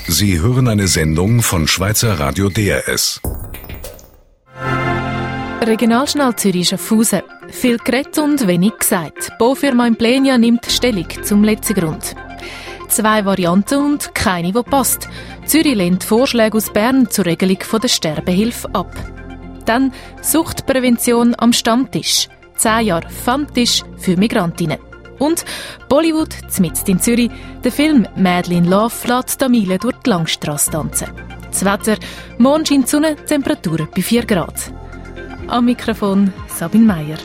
Sie hören eine Sendung von Schweizer Radio DRS. Regionaljournal Zürich-Schaffhausen. Viel geredet und wenig gesagt. Die Baufirma Implenia nimmt Stellung zum Letzigrund. 2 Varianten und keine, die passt. Zürich lehnt Vorschläge aus Bern zur Regelung der Sterbehilfe ab. Dann Suchtprävention am Stammtisch. 10 Jahre Pfandtisch für Migrantinnen. Und Bollywood, mitten in Zürich, der Film «Madeleine Love» lässt Tamile durch die Langstrasse tanzen. Das Wetter, morgen scheint die Sonne, Temperatur bei 4 Grad. Am Mikrofon Sabine Meier.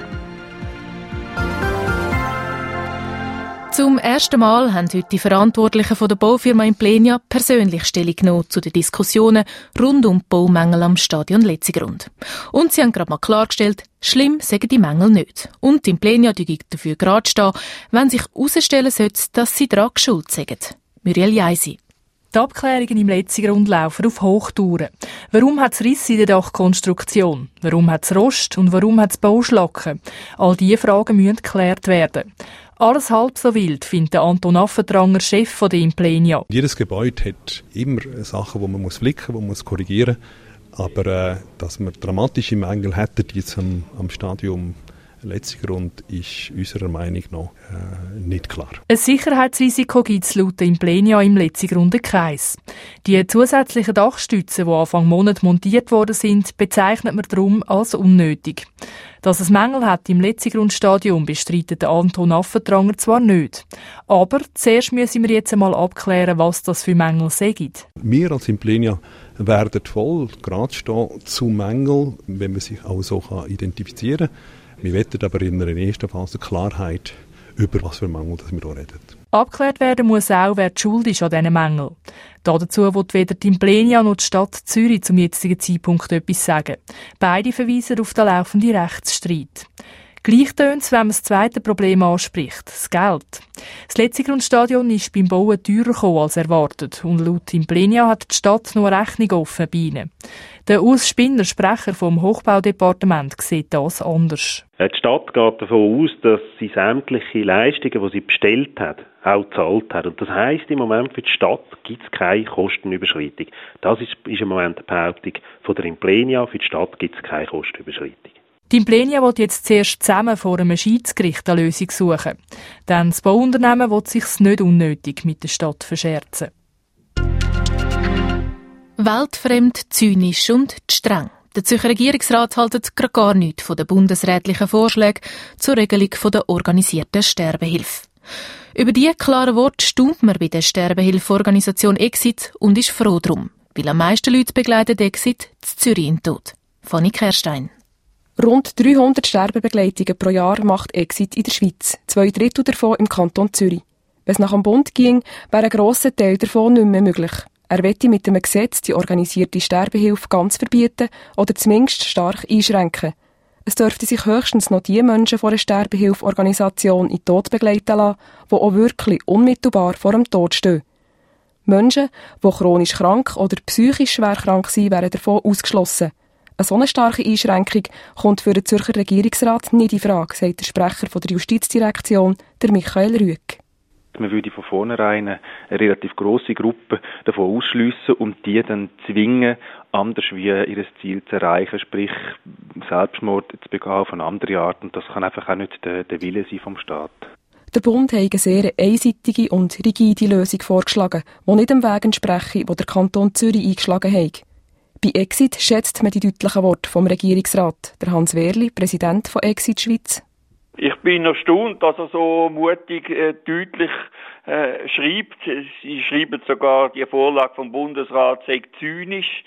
Zum ersten Mal haben heute die Verantwortlichen von der Baufirma Implenia persönlich Stellung genommen zu den Diskussionen rund um die Baumängel am Stadion Letzigrund. Und sie haben gerade mal klargestellt, schlimm seien die Mängel nicht. Und Implenia dürfen dafür gerade stehen, wenn sich herausstellen sollte, dass sie daran schuld sind. Muriel Jaisi. Die Abklärungen im Letzigrund laufen auf Hochtouren. Warum hat es Risse in der Dachkonstruktion? Warum hat es Rost? Und warum hat es Bauschlacken? All diese Fragen müssen geklärt werden. Alles halb so wild, findet Anton Affentranger, Chef der Implenia. Jedes Gebäude hat immer Sachen, die man flicken muss, die man korrigieren muss. Aber dass wir dramatische Mängel hätten jetzt am Stadion Letzigrund, ist unserer Meinung nach nicht klar. Ein Sicherheitsrisiko gibt es laut Implenia im Letzigrund keins. Die zusätzlichen Dachstützen, die Anfang Monat montiert worden sind, bezeichnet man darum als unnötig. Dass es Mängel hat im Letzigrundstadion, bestreitet Anton Affentranger zwar nicht. Aber zuerst müssen wir jetzt einmal abklären, was das für Mängel sind. Wir als Implenia werden voll gerade stehen zu Mängeln, wenn man sich auch so identifizieren kann. Wir wollen aber in einer ersten Phase Klarheit über was für Mängel wir hier reden. Abgeklärt werden muss auch, wer die Schuld ist an diesen Mängeln. Dazu will weder die Implenia noch die Stadt Zürich zum jetzigen Zeitpunkt etwas sagen. Beide verweisen auf den laufenden Rechtsstreit. Gleich tönt es, wenn man das zweite Problem anspricht, das Geld. Das Letzigrundstadion ist beim Bauen teurer gekommen als erwartet und laut Implenia hat die Stadt noch eine Rechnung offen bei ihnen. Der Urs Spinner, Sprecher vom Hochbaudepartement, sieht das anders. Die Stadt geht davon aus, dass sie sämtliche Leistungen, die sie bestellt hat, auch gezahlt hat. Und das heisst, im Moment für die Stadt gibt es keine Kostenüberschreitung. Das ist im Moment die Behauptung von der Implenia. Für die Stadt gibt es keine Kostenüberschreitung. Die Implenia will jetzt zuerst zusammen vor einem Schiedsgericht eine Lösung suchen. Dann das Bauunternehmen will sich nicht unnötig mit der Stadt verscherzen. Weltfremd, zynisch und streng. Der Zürcher Regierungsrat hält gerade gar nichts von den bundesrätlichen Vorschlägen zur Regelung der organisierten Sterbehilfe. Über diese klaren Worte staunt man bei der Sterbehilfeorganisation Exit und ist froh drum, weil am meisten Leute begleiten Exit zu Zürich in Tod. Fanny Kerstein. Rund 300 Sterbebegleitungen pro Jahr macht Exit in der Schweiz, 2/3 davon im Kanton Zürich. Wenn es nach dem Bund ging, wäre ein grosser Teil davon nicht mehr möglich. Er möchte mit dem Gesetz die organisierte Sterbehilfe ganz verbieten oder zumindest stark einschränken. Es dürften sich höchstens noch die Menschen von einer Sterbehilfeorganisation in den Tod begleiten lassen, die auch wirklich unmittelbar vor dem Tod stehen. Menschen, die chronisch krank oder psychisch schwer krank sind, wären davon ausgeschlossen. Eine so starke Einschränkung kommt für den Zürcher Regierungsrat nicht in Frage, sagt der Sprecher der Justizdirektion, der Michael Rüegg. Man würde von vornherein eine relativ grosse Gruppe davon ausschliessen und die dann zwingen, anders wie ihr Ziel zu erreichen, sprich Selbstmord zu begehen von anderer Art. Und das kann einfach auch nicht der Wille sein vom Staat. Der Bund hat eine sehr einseitige und rigide Lösung vorgeschlagen, die nicht dem Weg entspreche, den der Kanton Zürich eingeschlagen hat. Bei Exit schätzt man die deutlichen Worte vom Regierungsrat. Der Hans Wehrli, Präsident von Exit Schweiz. Ich bin erstaunt, dass er so mutig, deutlich schreibt. Sie schreiben sogar, die Vorlage vom Bundesrat sei zynisch.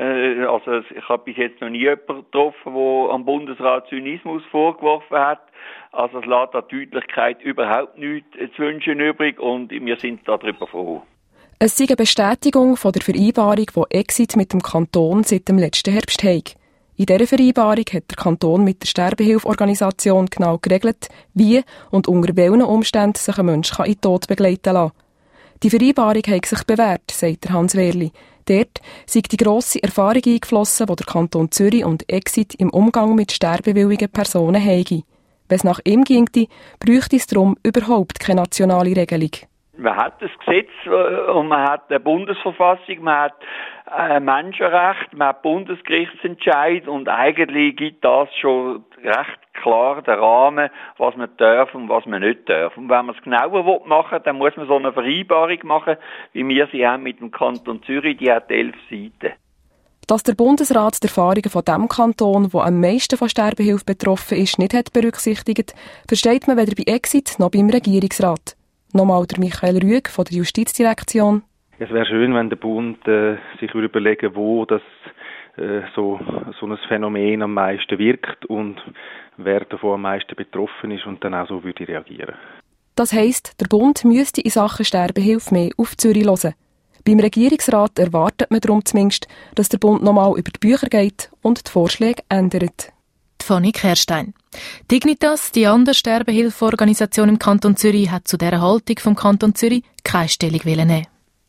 Also ich habe bis jetzt noch nie jemanden getroffen, der am Bundesrat Zynismus vorgeworfen hat. Also es lässt an Deutlichkeit überhaupt nichts zu wünschen übrig und wir sind darüber froh. Es sei eine Bestätigung von der Vereinbarung, die Exit mit dem Kanton seit dem letzten Herbst hat. In dieser Vereinbarung hat der Kanton mit der Sterbehilfeorganisation genau geregelt, wie und unter welchen Umständen sich ein Mensch in den Tod begleiten lassen kann. Die Vereinbarung hat sich bewährt, sagt Hans Wehrli. Dort sei die grosse Erfahrung eingeflossen, die der Kanton Zürich und Exit im Umgang mit sterbewilligen Personen haben. Wenn es nach ihm ginge, bräuchte es darum überhaupt keine nationale Regelung. Man hat das Gesetz und man hat eine Bundesverfassung, man hat Menschenrecht, man hat Bundesgerichtsentscheid und eigentlich gibt das schon recht klar den Rahmen, was man darf und was man nicht darf. Und wenn man es genauer machen will, dann muss man so eine Vereinbarung machen, wie wir sie haben mit dem Kanton Zürich, die hat 11 Seiten. Dass der Bundesrat die Erfahrungen von dem Kanton, der am meisten von Sterbehilfe betroffen ist, nicht hat berücksichtigt, versteht man weder bei Exit noch beim Regierungsrat. Nochmal der Michael Rüegg von der Justizdirektion. Es wäre schön, wenn der Bund sich überlegen würde, wo das so ein Phänomen am meisten wirkt und wer davon am meisten betroffen ist und dann auch so würde reagieren. Das heisst, der Bund müsste in Sachen Sterbehilfe mehr auf Zürich hören. Beim Regierungsrat erwartet man darum zumindest, dass der Bund nochmal über die Bücher geht und die Vorschläge ändert. Fanny Kerstein. Dignitas, die andere Sterbehilfeorganisation im Kanton Zürich, hat zu dieser Haltung vom Kanton Zürich keine Stellung nehmen.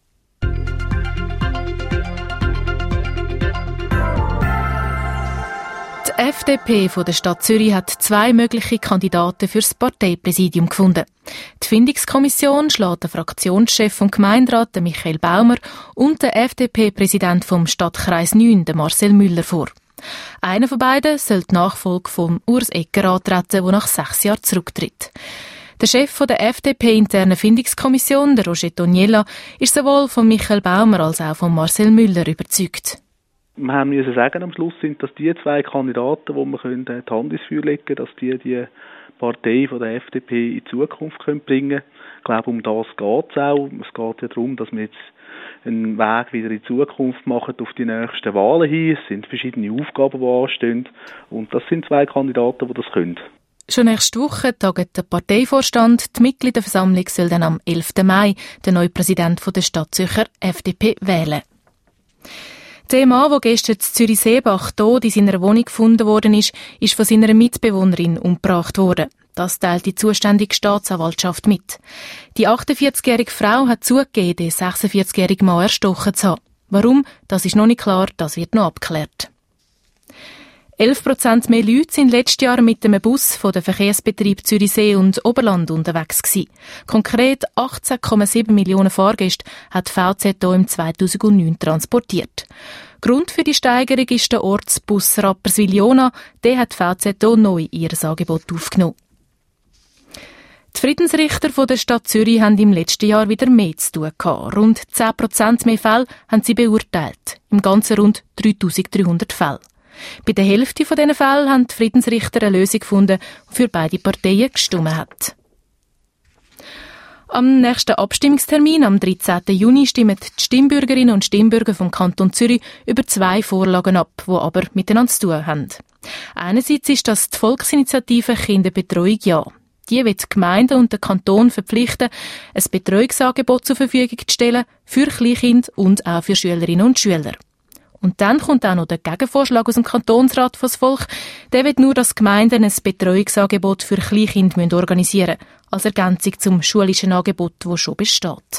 Die FDP von der Stadt Zürich hat 2 mögliche Kandidaten für das Parteipräsidium gefunden. Die Findungskommission schlägt den Fraktionschef vom Gemeinderat, Michael Baumer, und den FDP-Präsident vom Stadtkreis 9, Marcel Müller, vor. Einer von beiden soll die Nachfolge von Urs Egger antreten, der nach 6 Jahren zurücktritt. Der Chef der FDP-internen Findungskommission, der Roger Toniella, ist sowohl von Michael Baumer als auch von Marcel Müller überzeugt. Wir müssen sagen, am Schluss sind das die 2 Kandidaten, die wir die Hand ins Feuer legen können, dass die Partei von der FDP in die Zukunft bringen können. Ich glaube, um das geht es auch. Es geht ja darum, dass wir jetzt einen Weg wieder in die Zukunft machen auf die nächsten Wahlen hin. Es sind verschiedene Aufgaben, die anstehen. Und das sind 2 Kandidaten, die das können. Schon nächste Woche tagt der Parteivorstand. Die Mitgliederversammlung soll dann am 11. Mai den neuen Präsidenten der Stadt Zürcher FDP wählen. Der Mann, der gestern in Zürich-Seebach tot in seiner Wohnung gefunden worden ist von seiner Mitbewohnerin umgebracht worden. Das teilt die zuständige Staatsanwaltschaft mit. Die 48-jährige Frau hat zugegeben, den 46-jährigen Mann erstochen zu haben. Warum? Das ist noch nicht klar, das wird noch abgeklärt. 11% mehr Leute sind letztes Jahr mit einem Bus von den Verkehrsbetrieben Zürichsee und Oberland unterwegs gewesen. Konkret 18,7 Millionen Fahrgäste hat VZ im 2009 transportiert. Grund für die Steigerung ist der Ortsbus Rapperswil-Jona. Der hat VZ neu in ihr Angebot aufgenommen. Die Friedensrichter von der Stadt Zürich haben im letzten Jahr wieder mehr zu tun gehabt. Rund 10% mehr Fälle haben sie beurteilt. Im Ganzen rund 3'300 Fälle. Bei der Hälfte von diesen Fällen haben die Friedensrichter eine Lösung gefunden, die für beide Parteien gestimmt hat. Am nächsten Abstimmungstermin, am 13. Juni, stimmen die Stimmbürgerinnen und Stimmbürger vom Kanton Zürich über 2 Vorlagen ab, die aber miteinander zu tun haben. Einerseits ist das die Volksinitiative Kinderbetreuung Ja. Die will die Gemeinden und den Kanton verpflichten, ein Betreuungsangebot zur Verfügung zu stellen für Kleinkinder und auch für Schülerinnen und Schüler. Und dann kommt auch noch der Gegenvorschlag aus dem Kantonsrat fürs Volk. Der will nur, dass Gemeinden ein Betreuungsangebot für Kleinkinder organisieren müssen, als Ergänzung zum schulischen Angebot, das schon besteht.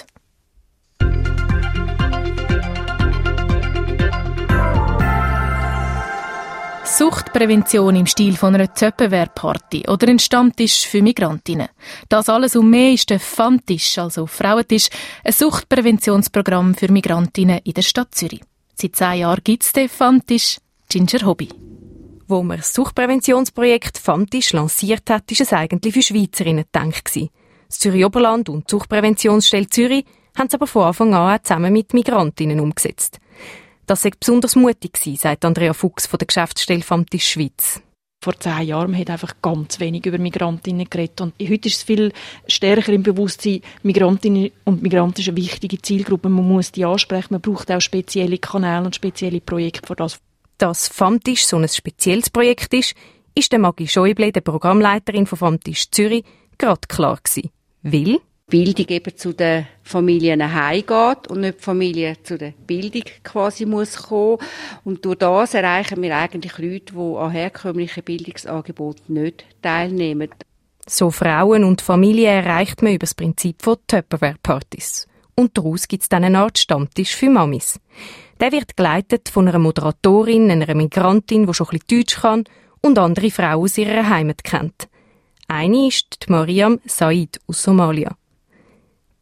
Suchtprävention im Stil von einer Tupperware-Party oder ein Stammtisch für Migrantinnen. Das alles und mehr ist der Fun-Tisch, also Frauentisch, ein Suchtpräventionsprogramm für Migrantinnen in der Stadt Zürich. Seit 10 Jahren gibt es den Fun-Tisch, Ginger Hobby. Wo man das Suchtpräventionsprojekt Fun-Tisch lanciert hat, war es eigentlich für Schweizerinnen gedacht. Das Zürich-Oberland und die Suchtpräventionsstelle Zürich haben es aber von Anfang an auch zusammen mit Migrantinnen umgesetzt. Das sei besonders mutig gewesen, sagt Andrea Fuchs von der Geschäftsstelle Fun-Tisch Schweiz. Vor 10 Jahren man hat einfach ganz wenig über Migrantinnen geredet. Und heute ist es viel stärker im Bewusstsein, Migrantinnen und Migranten ist eine wichtige Zielgruppe. Man muss die ansprechen, man braucht auch spezielle Kanäle und spezielle Projekte für das. Dass Fun-Tisch so ein spezielles Projekt ist der Maggie Schäuble, der Programmleiterin von Fun-Tisch Zürich, gerade klar gewesen. Weil Bildung eben zu den Familien heimgeht und nicht die Familie zu der Bildung quasi muss kommen. Und durch das erreichen wir eigentlich Leute, die an herkömmlichen Bildungsangeboten nicht teilnehmen. So Frauen und Familien erreicht man über das Prinzip von Tupperware-Partys. Und daraus gibt es dann eine Art Stammtisch für Mamis. Der wird geleitet von einer Moderatorin, einer Migrantin, die schon ein bisschen Deutsch kann und andere Frauen aus ihrer Heimat kennt. Eine ist die Mariam Said aus Somalia.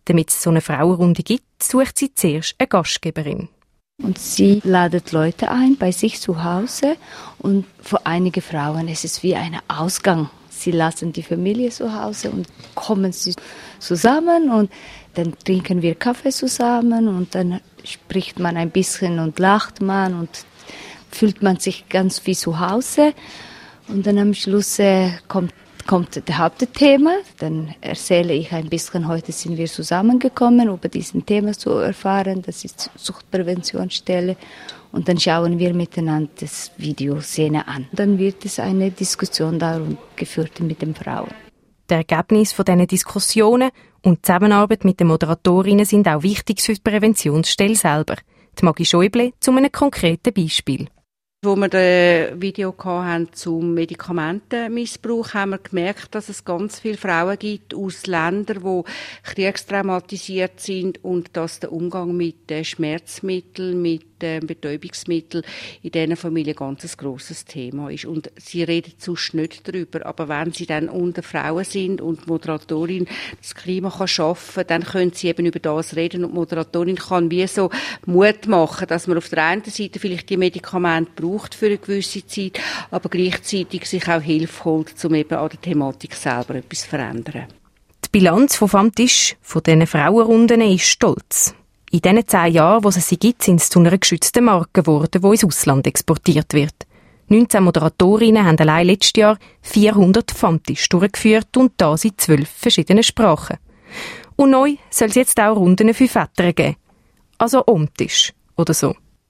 Damit es so eine Frauenrunde gibt, sucht sie zuerst eine Gastgeberin. Und sie ladet Leute ein bei sich zu Hause und für einige Frauen ist es wie ein Ausgang. Sie lassen die Familie zu Hause und kommen sie zusammen und dann trinken wir Kaffee zusammen und dann spricht man ein bisschen und lacht man und fühlt man sich ganz wie zu Hause. Und dann am Schluss kommt das Hauptthema. Dann erzähle ich ein bisschen, heute sind wir zusammengekommen, über diesen Thema zu erfahren. Das ist die Suchtpräventionsstelle. Und dann schauen wir miteinander das Videoszene an. Dann wird es eine Diskussion darum geführt mit den Frauen. Die Ergebnisse von diesen Diskussionen und die Zusammenarbeit mit den Moderatorinnen sind auch wichtig für die Präventionsstelle selber. Die Maggie Schäuble zu einem konkreten Beispiel. Wo wir das Video hatten zum Medikamentenmissbrauch, haben wir gemerkt, dass es ganz viele Frauen gibt aus Ländern, die kriegstraumatisiert sind und dass der Umgang mit Schmerzmitteln, mit Betäubungsmitteln in diesen Familien ganz ein grosses Thema ist. Und sie reden sonst nicht darüber. Aber wenn sie dann unter Frauen sind und die Moderatorin das Klima schaffen kann, dann können sie eben über das reden und die Moderatorin kann wie so Mut machen, dass man auf der einen Seite vielleicht die Medikamente braucht für eine gewisse Zeit, aber gleichzeitig sich auch Hilfe holt, um eben an der Thematik selber etwas zu verändern. Die Bilanz vom Tisch von diesen Frauenrunden ist stolz. In diesen 10 Jahren, wo es sie gibt, sind sie zu einer geschützten Marke geworden, die ins Ausland exportiert wird. 19 Moderatorinnen haben allein letztes Jahr 400 Fantischen durchgeführt und das in 12 verschiedenen Sprachen. Und neu soll es jetzt auch Runden für Väter geben. Also Omtisch oder so.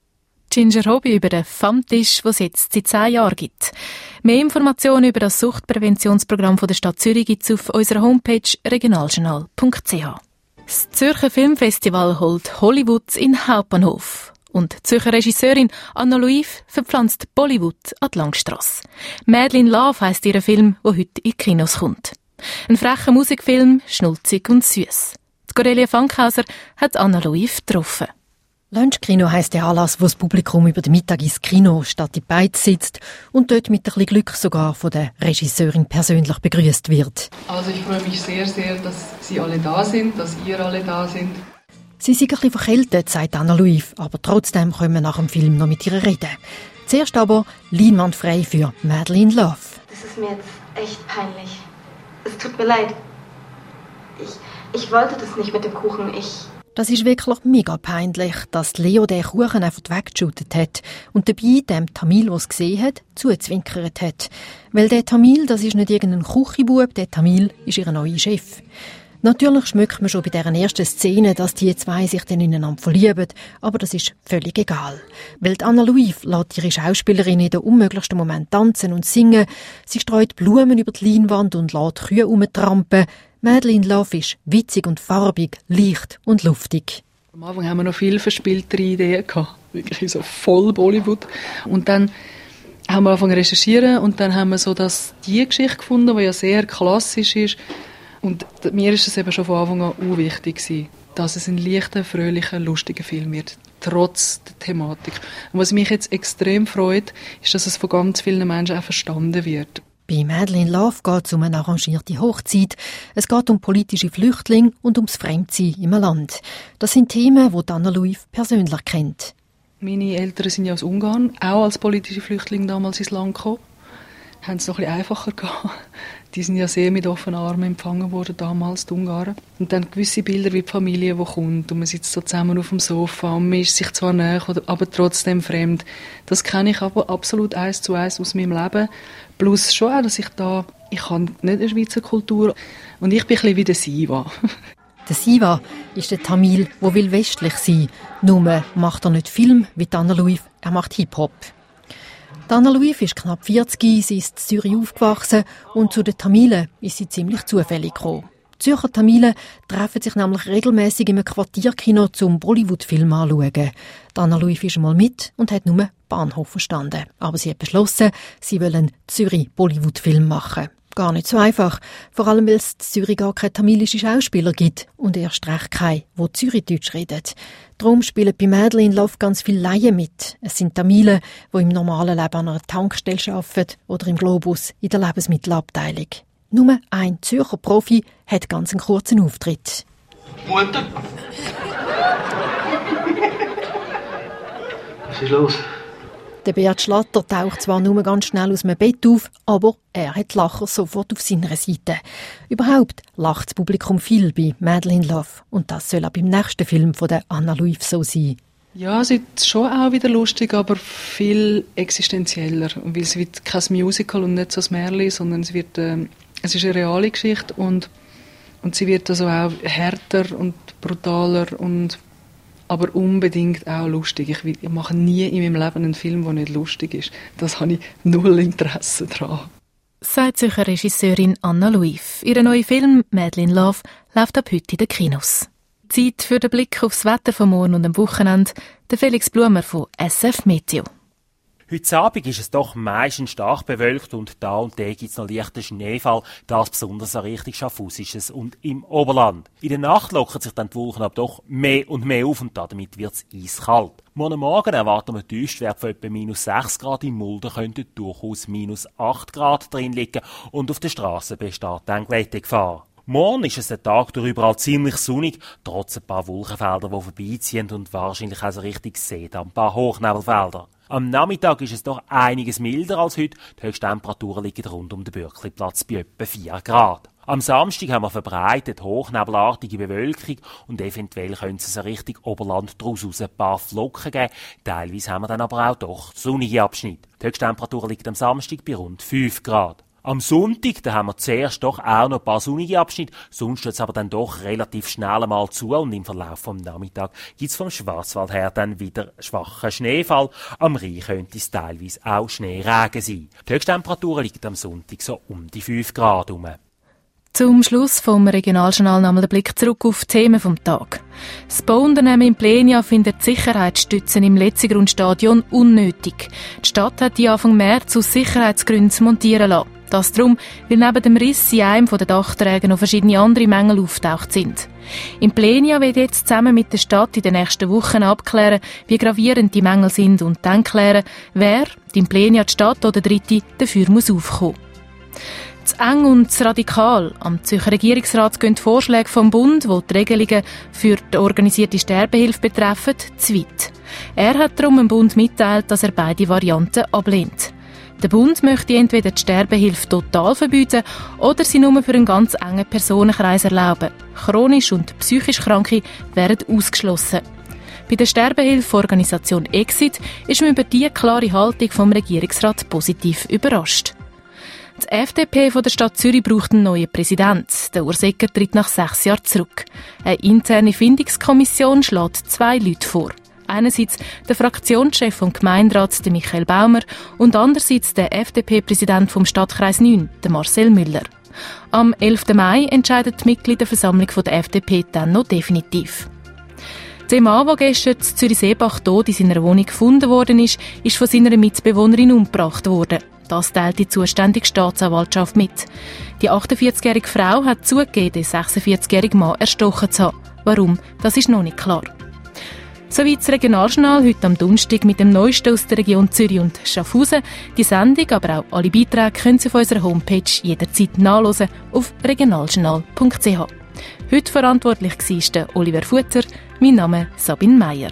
Ginger Hobby über den Fanttisch, den es jetzt seit 10 Jahren gibt. Mehr Informationen über das Suchtpräventionsprogramm der Stadt Zürich gibt es auf unserer Homepage regionaljournal.ch. Das Zürcher Filmfestival holt Hollywood in den Hauptbahnhof. Und die Zürcher Regisseurin Anna Louif verpflanzt Bollywood an die Langstrasse. «Mad in Love» heisst ihr Film, der heute in die Kinos kommt. Ein frecher Musikfilm, schnulzig und süß. Die Corelia Fankhauser hat Anna Louif getroffen. Lunchkino heisst der Anlass, wo das Publikum über den Mittag ins Kino statt in die Beiz sitzt und dort mit ein bisschen Glück sogar von der Regisseurin persönlich begrüßt wird. Also ich freue mich sehr, sehr, dass Sie alle da sind, dass ihr alle da sind. Sie sind ein bisschen verkältet, sagt Anna Louif, aber trotzdem können wir nach dem Film noch mit ihr reden. Zuerst aber leinwandfrei für «Mad in Love». Das ist mir jetzt echt peinlich. Es tut mir leid. Ich wollte das nicht mit dem Kuchen. Das ist wirklich mega peinlich, dass Leo den Kuchen einfach weggeschüttet hat und dabei dem Tamil, der es gesehen hat, zuzwinkert hat. Weil der Tamil, das ist nicht irgendein Küchenbub, der Tamil ist ihr neuer Chef. Natürlich schmeckt man schon bei dieser ersten Szene, dass die zwei sich dann ineinander verlieben, aber das ist völlig egal. Weil Anna Louif lässt ihre Schauspielerin in den unmöglichsten Moment tanzen und singen, sie streut Blumen über die Leinwand und lässt Kühe rumtrampen. «Mad in Love» ist witzig und farbig, leicht und luftig. Am Anfang haben wir noch viel verspieltere Ideen gehabt, wirklich so voll Bollywood. Und dann haben wir angefangen zu recherchieren und dann haben wir so die Geschichte gefunden, die ja sehr klassisch ist. Und mir ist es eben schon von Anfang an wichtig gewesen, dass es ein leichter, fröhlicher, lustiger Film wird, trotz der Thematik. Und was mich jetzt extrem freut, ist, dass es von ganz vielen Menschen auch verstanden wird. Bei «Mad in Love» geht es um eine arrangierte Hochzeit. Es geht um politische Flüchtlinge und ums Fremdsein im Land. Das sind Themen, die Anna Louif persönlich kennt. Meine Eltern sind ja aus Ungarn, auch als politische Flüchtlinge damals ins Land gekommen. Haben es noch ein bisschen einfacher gehabt. Die sind ja sehr mit offenen Armen empfangen worden, damals, die Ungarn. Und dann gewisse Bilder wie die Familie, die kommt und man sitzt so zusammen auf dem Sofa und man ist sich zwar nahe, aber trotzdem fremd. Das kenne ich aber absolut 1:1 aus meinem Leben. Plus schon auch, dass ich habe nicht eine Schweizer Kultur und ich bin ein bisschen wie der Siva. Der Siva ist der Tamil, der will westlich sein. Nur macht er nicht Film wie Anna Louif, er macht Hip-Hop. Anna Louif ist knapp 40, sie ist in Zürich aufgewachsen und zu den Tamilen ist sie ziemlich zufällig gekommen. Die Zürcher Tamilen treffen sich nämlich regelmäßig im Quartierkino zum Bollywood-Film anschauen. Anna Louif ist einmal mit und hat nur Bahnhof verstanden. Aber sie hat beschlossen, sie will einen Zürich-Bollywood-Film machen. Gar nicht so einfach, vor allem weil es in Zürich gar keine tamilische Schauspieler gibt und erst recht keine, die Zürichdeutsch reden. Darum spielen bei «Mad in Love» ganz viele Laien mit. Es sind Tamilen, die im normalen Leben an einer Tankstelle arbeiten oder im Globus in der Lebensmittelabteilung. Nur ein Zürcher Profi hat ganz einen kurzen Auftritt. Mutter? Was ist los? Der Beat Schlatter taucht zwar nur ganz schnell aus dem Bett auf, aber er hat die Lacher sofort auf seiner Seite. Überhaupt lacht das Publikum viel bei Madeleine Love. Und das soll auch beim nächsten Film von der Anna Luif so sein. Ja, es ist schon auch wieder lustig, aber viel existenzieller. Weil es wird kein Musical und nicht so ein Märchen, sondern es ist eine reale Geschichte und sie wird also auch härter und brutaler und aber unbedingt auch lustig. Ich mache nie in meinem Leben einen Film, der nicht lustig ist. Das habe ich null Interesse daran. Sagt Zürcher Regisseurin Anna Luif. Ihr neuer Film «Madeleine Love» läuft ab heute in den Kinos. Zeit für den Blick aufs Wetter von morgen und am Wochenende. Der Felix Blumer von SF Meteo. Heute Abend ist es doch meistens stark bewölkt und da und da gibt es noch leichten Schneefall, das besonders an Richtung Schaffhausisches und im Oberland. In der Nacht lockern sich dann die Wolken aber doch mehr und mehr auf und damit wird es eiskalt. Morgen Morgen erwarten wir Tiefstwert von etwa -6 Grad, in Mulden könnten durchaus -8 Grad drin liegen und auf der Straße besteht dann Glättegefahr. Morgen ist es den Tag durch überall ziemlich sonnig, trotz ein paar Wolkenfelder, die vorbeiziehen und wahrscheinlich auch so richtig sehen, ein paar Hochnebelfelder. Am Nachmittag ist es doch einiges milder als heute. Die Höchsttemperaturen liegen rund um den Bürkliplatz bei etwa 4 Grad. Am Samstag haben wir verbreitet hochnebelartige Bewölkung und eventuell können es so Richtung Oberland daraus ein paar Flocken geben. Teilweise haben wir dann aber auch doch sonnige Abschnitte. Die Höchsttemperatur liegt am Samstag bei rund 5 Grad. Am Sonntag, da haben wir zuerst doch auch noch ein paar sonnige Abschnitte, sonst wird es aber dann doch relativ schnell einmal zu und im Verlauf vom Nachmittag gibt es vom Schwarzwald her dann wieder schwachen Schneefall. Am Rhein könnte es teilweise auch Schneeregen sein. Die Höchsttemperatur liegt am Sonntag so um die 5 Grad herum. Zum Schluss vom Regionaljournal nochmal der Blick zurück auf die Themen vom Tag. Das Bauunternehmen in Plenia findet Sicherheitsstützen im Letzigrundstadion unnötig. Die Stadt hat die Anfang März aus Sicherheitsgründen montieren lassen. Das darum, weil neben dem Riss in einem der Dachträger noch verschiedene andere Mängel auftaucht sind. In Plenia wird jetzt zusammen mit der Stadt in den nächsten Wochen abklären, wie gravierend die Mängel sind und dann klären, wer, die in Plenia die Stadt oder Dritte, dafür muss aufkommen. Zu eng und zu radikal. Am Zürcher Regierungsrat gehen die Vorschläge vom Bund, die die Regelungen für die organisierte Sterbehilfe betreffen, zu weit. Er hat darum dem Bund mitteilt, dass er beide Varianten ablehnt. Der Bund möchte entweder die Sterbehilfe total verbieten oder sie nur für einen ganz engen Personenkreis erlauben. Chronisch und psychisch Kranke werden ausgeschlossen. Bei der Sterbehilfeorganisation Exit ist man über diese klare Haltung vom Regierungsrat positiv überrascht. Die FDP von der Stadt Zürich braucht einen neuen Präsidenten. Der Urs Egger tritt nach 6 Jahren zurück. Eine interne Findungskommission schlägt 2 Leute vor. Einerseits der Fraktionschef vom Gemeinderat, der Michael Baumer, und andererseits der FDP-Präsident vom Stadtkreis 9, der Marcel Müller. Am 11. Mai entscheidet die Mitgliederversammlung der FDP dann noch definitiv. Der Mann, der gestern in Zürich-Seebach tot in seiner Wohnung gefunden worden ist von seiner Mitbewohnerin umgebracht worden. Das teilt die zuständige Staatsanwaltschaft mit. Die 48-jährige Frau hat zugegeben, den 46-jährigen Mann erstochen zu haben. Warum? Das ist noch nicht klar. Soweit das Regionaljournal heute am Donnerstag mit dem Neuesten aus der Region Zürich und Schaffhausen. Die Sendung, aber auch alle Beiträge können Sie auf unserer Homepage jederzeit nachlesen auf regionaljournal.ch. Heute verantwortlich war Oliver Futter, mein Name Sabine Meier.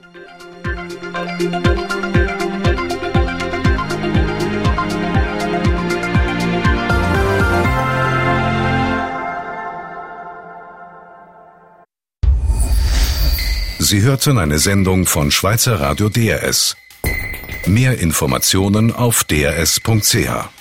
Sie hörten eine Sendung von Schweizer Radio DRS. Mehr Informationen auf drs.ch.